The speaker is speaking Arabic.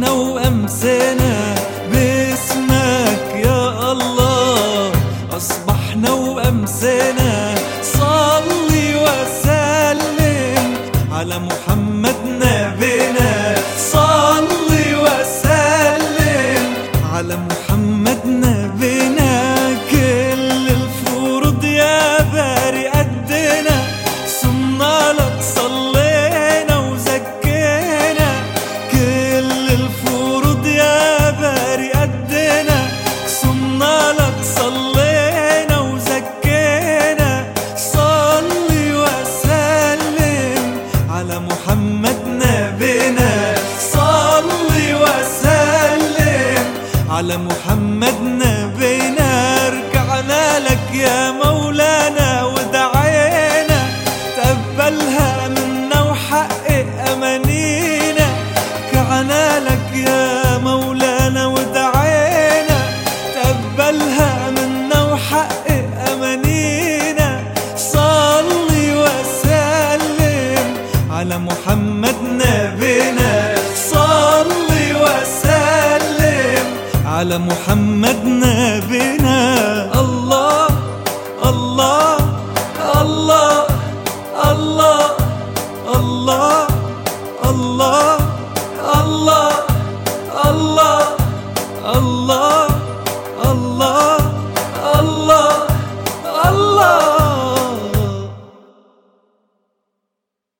صبحنا وأمسينا باسمك يا الله، أصبحنا وأمسينا. صلي وسلم على محمد نبينا، صلي وسلم على محمد نبينا. كل الفروض يا باري قدنا، صمنا لك صلينا وزكينا. كل الفروض يا باري قدنا، صمنا لك صلينا وزكينا. صلي وسلم على محمد نبينا، صلي وسلم على محمد نبينا. ركعنا لك يا مولانا ودعينا، تقبلها منا وحقق أمانينا. ركعنا لك يا مولانا ودعينا، تقبلها منا وحقق أمانينا. صلي وسلم على محمد نبينا، صلي وسلم على محمد نبينا. الله الله الله الله الله الله